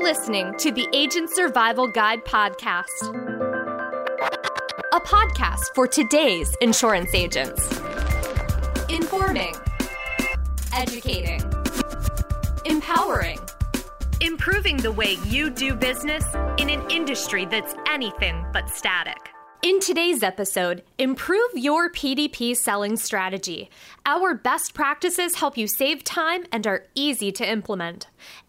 listening to the Agent Survival Guide podcast, a podcast for today's insurance agents. Informing, educating, empowering, improving the way you do business in an industry that's anything but static. In today's episode, improve your PDP selling strategy. Our best practices help you save time and are easy to implement.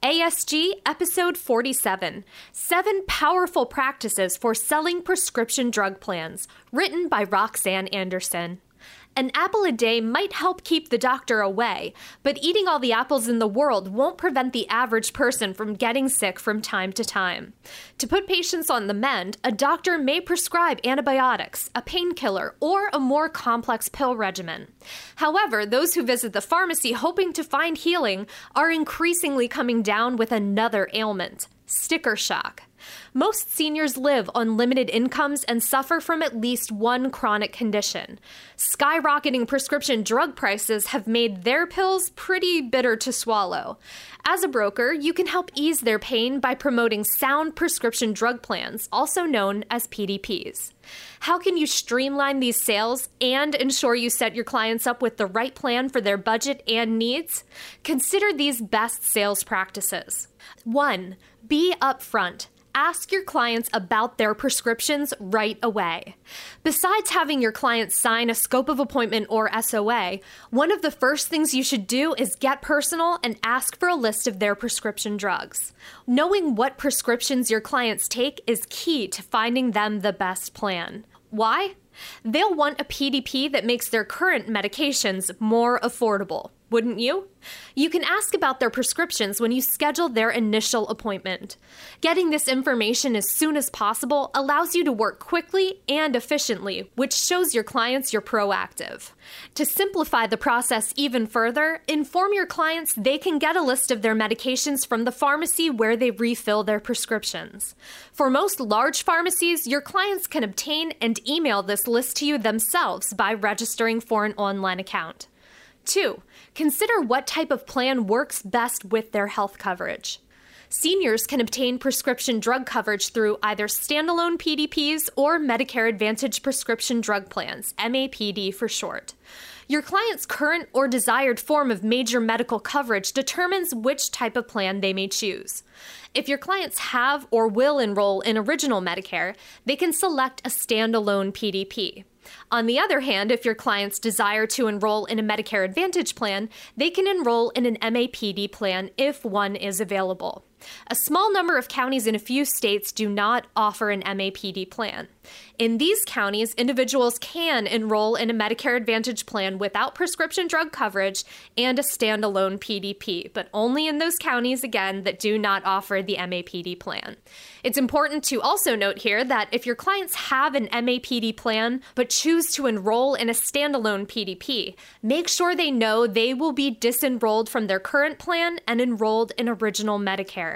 ASG Episode 47, 7 Powerful Practices for Selling Prescription Drug Plans, written by Roxanne Anderson. An apple a day might help keep the doctor away, but eating all the apples in the world won't prevent the average person from getting sick from time to time. To put patients on the mend, a doctor may prescribe antibiotics, a painkiller, or a more complex pill regimen. However, those who visit the pharmacy hoping to find healing are increasingly coming down with another ailment: sticker shock. Most seniors live on limited incomes and suffer from at least one chronic condition. Skyrocketing prescription drug prices have made their pills pretty bitter to swallow. As a broker, you can help ease their pain by promoting sound prescription drug plans, also known as PDPs. How can you streamline these sales and ensure you set your clients up with the right plan for their budget and needs? Consider these best sales practices. 1. Be upfront. Ask your clients about their prescriptions right away. Besides having your clients sign a scope of appointment or SOA, one of the first things you should do is get personal and ask for a list of their prescription drugs. Knowing what prescriptions your clients take is key to finding them the best plan. Why? They'll want a PDP that makes their current medications more affordable. Wouldn't you? You can ask about their prescriptions when you schedule their initial appointment. Getting this information as soon as possible allows you to work quickly and efficiently, which shows your clients you're proactive. To simplify the process even further, inform your clients they can get a list of their medications from the pharmacy where they refill their prescriptions. For most large pharmacies, your clients can obtain and email this list to you themselves by registering for an online account. 2. Consider what type of plan works best with their health coverage. Seniors can obtain prescription drug coverage through either standalone PDPs or Medicare Advantage prescription drug plans, MAPD for short. Your client's current or desired form of major medical coverage determines which type of plan they may choose. If your clients have or will enroll in Original Medicare, they can select a standalone PDP. On the other hand, if your clients desire to enroll in a Medicare Advantage plan, they can enroll in an MAPD plan if one is available. A small number of counties in a few states do not offer an MAPD plan. In these counties, individuals can enroll in a Medicare Advantage plan without prescription drug coverage and a standalone PDP, but only in those counties, again, that do not offer the MAPD plan. It's important to also note here that if your clients have an MAPD plan but choose to enroll in a standalone PDP, make sure they know they will be disenrolled from their current plan and enrolled in Original Medicare.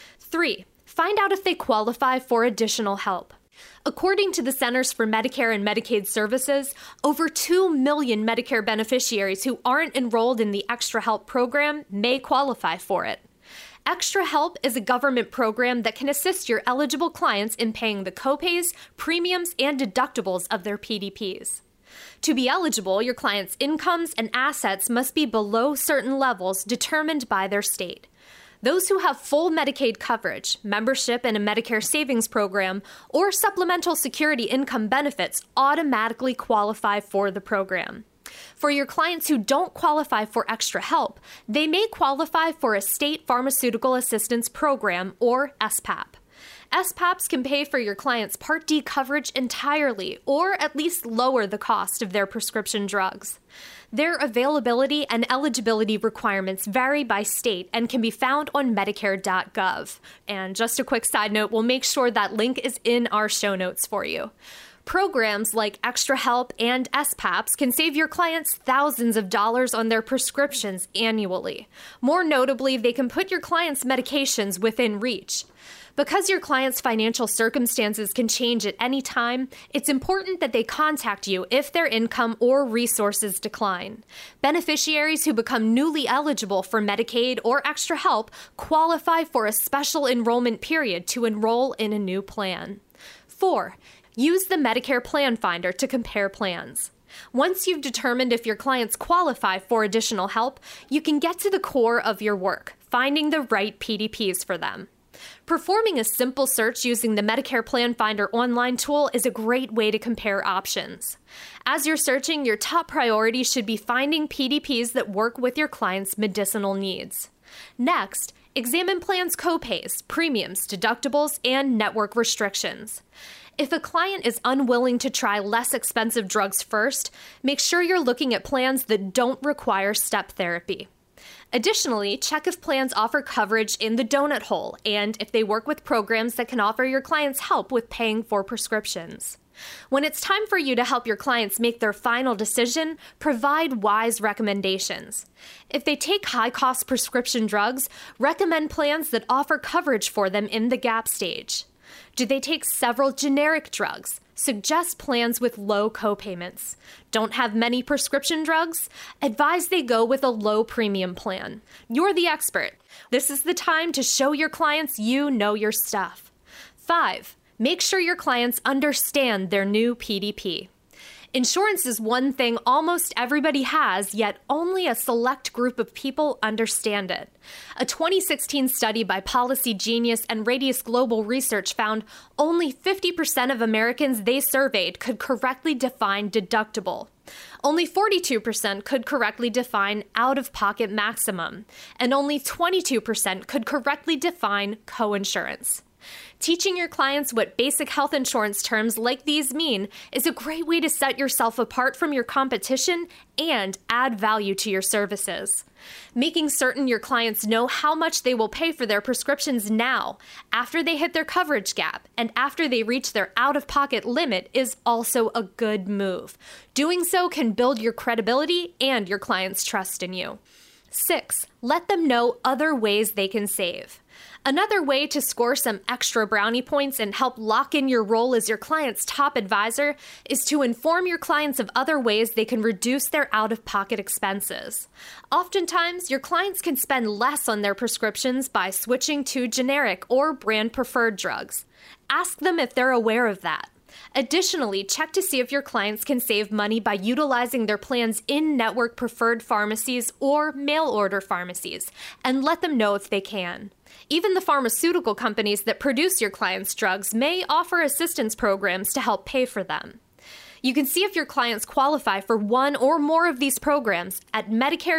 3. Find out if they qualify for additional help. According to the Centers for Medicare and Medicaid Services, over 2 million Medicare beneficiaries who aren't enrolled in the Extra Help program may qualify for it. Extra Help is a government program that can assist your eligible clients in paying the copays, premiums, and deductibles of their PDPs. To be eligible, your clients' incomes and assets must be below certain levels determined by their state. Those who have full Medicaid coverage, membership in a Medicare savings program, or supplemental security income benefits automatically qualify for the program. For your clients who don't qualify for Extra Help, they may qualify for a State Pharmaceutical Assistance Program, or SPAP. SPAPs can pay for your client's Part D coverage entirely, or at least lower the cost of their prescription drugs. Their availability and eligibility requirements vary by state and can be found on Medicare.gov. And just a quick side note, we'll make sure that link is in our show notes for you. Programs like Extra Help and SPAPs can save your clients thousands of dollars on their prescriptions annually. More notably, they can put your clients' medications within reach. Because your client's financial circumstances can change at any time, it's important that they contact you if their income or resources decline. Beneficiaries who become newly eligible for Medicaid or extra help qualify for a special enrollment period to enroll in a new plan. 4. Use the Medicare Plan Finder to compare plans. Once you've determined if your clients qualify for additional help, you can get to the core of your work, finding the right PDPs for them. Performing a simple search using the Medicare Plan Finder online tool is a great way to compare options. As you're searching, your top priority should be finding PDPs that work with your client's medicinal needs. Next, examine plans' copays, premiums, deductibles, and network restrictions. If a client is unwilling to try less expensive drugs first, make sure you're looking at plans that don't require step therapy. Additionally, check if plans offer coverage in the donut hole and if they work with programs that can offer your clients help with paying for prescriptions. When it's time for you to help your clients make their final decision, provide wise recommendations. If they take high-cost prescription drugs, recommend plans that offer coverage for them in the gap stage. Do they take several generic drugs? Suggest plans with low copayments. Don't have many prescription drugs? Advise they go with a low premium plan. You're the expert. This is the time to show your clients you know your stuff. 5. Make sure your clients understand their new PDP. Insurance is one thing almost everybody has, yet only a select group of people understand it. A 2016 study by Policy Genius and Radius Global Research found only 50% of Americans they surveyed could correctly define deductible. Only 42% could correctly define out-of-pocket maximum, and only 22% could correctly define coinsurance. Teaching your clients what basic health insurance terms like these mean is a great way to set yourself apart from your competition and add value to your services. Making certain your clients know how much they will pay for their prescriptions now, after they hit their coverage gap, and after they reach their out-of-pocket limit is also a good move. Doing so can build your credibility and your clients' trust in you. 6. Let them know other ways they can save. Another way to score some extra brownie points and help lock in your role as your client's top advisor is to inform your clients of other ways they can reduce their out-of-pocket expenses. Oftentimes, your clients can spend less on their prescriptions by switching to generic or brand-preferred drugs. Ask them if they're aware of that. Additionally, check to see if your clients can save money by utilizing their plans in-network preferred pharmacies or mail-order pharmacies, and let them know if they can. Even the pharmaceutical companies that produce your clients' drugs may offer assistance programs to help pay for them. You can see if your clients qualify for one or more of these programs at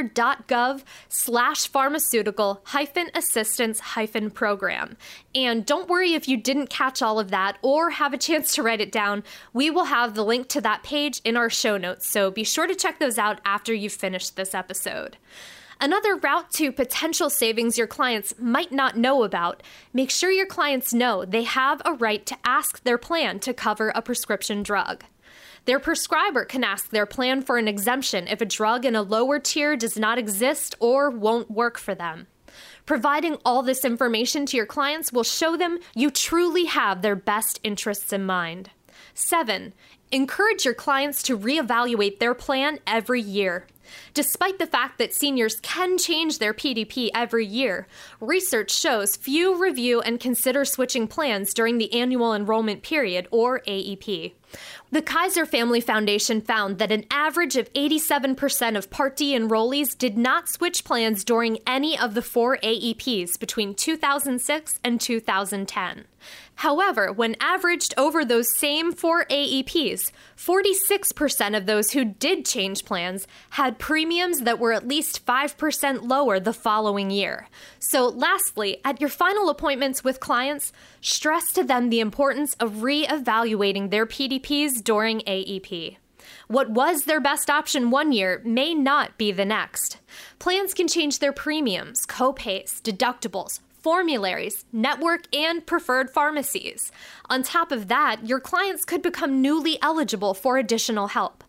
medicare.gov/pharmaceutical-assistance-program. And don't worry if you didn't catch all of that or have a chance to write it down. We will have the link to that page in our show notes, so be sure to check those out after you've finished this episode. Another route to potential savings your clients might not know about, make sure your clients know they have a right to ask their plan to cover a prescription drug. Their prescriber can ask their plan for an exemption if a drug in a lower tier does not exist or won't work for them. Providing all this information to your clients will show them you truly have their best interests in mind. 7. Encourage your clients to reevaluate their plan every year. Despite the fact that seniors can change their PDP every year, research shows few review and consider switching plans during the annual enrollment period, or AEP. The Kaiser Family Foundation found that an average of 87% of Part D enrollees did not switch plans during any of the 4 AEPs between 2006 and 2010. However, when averaged over those same 4 AEPs, 46% of those who did change plans had premiums that were at least 5% lower the following year. So lastly, at your final appointments with clients, stress to them the importance of re-evaluating their PDPs during AEP. What was their best option one year may not be the next. Plans can change their premiums, copays, deductibles, formularies, network, and preferred pharmacies. On top of that, your clients could become newly eligible for additional help.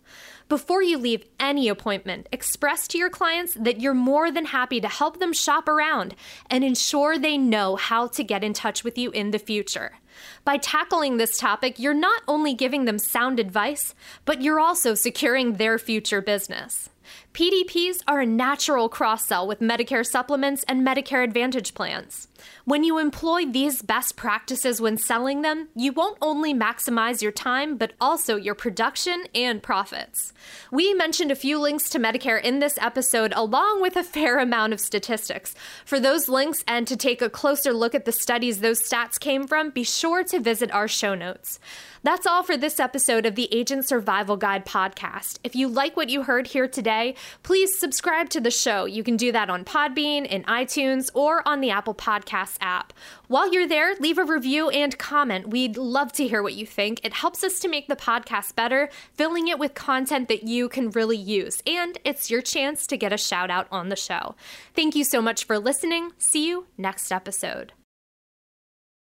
Before you leave any appointment, express to your clients that you're more than happy to help them shop around and ensure they know how to get in touch with you in the future. By tackling this topic, you're not only giving them sound advice, but you're also securing their future business. PDPs are a natural cross-sell with Medicare supplements and Medicare Advantage plans. When you employ these best practices when selling them, you won't only maximize your time, but also your production and profits. We mentioned a few links to Medicare in this episode, along with a fair amount of statistics. For those links and to take a closer look at the studies those stats came from, be sure to visit our show notes. That's all for this episode of the Agent Survival Guide podcast. If you like what you heard here today, please subscribe to the show. You can do that on Podbean, in iTunes, or on the Apple Podcasts app. While you're there, leave a review and comment. We'd love to hear what you think. It helps us to make the podcast better, filling it with content that you can really use. And it's your chance to get a shout out on the show. Thank you so much for listening. See you next episode.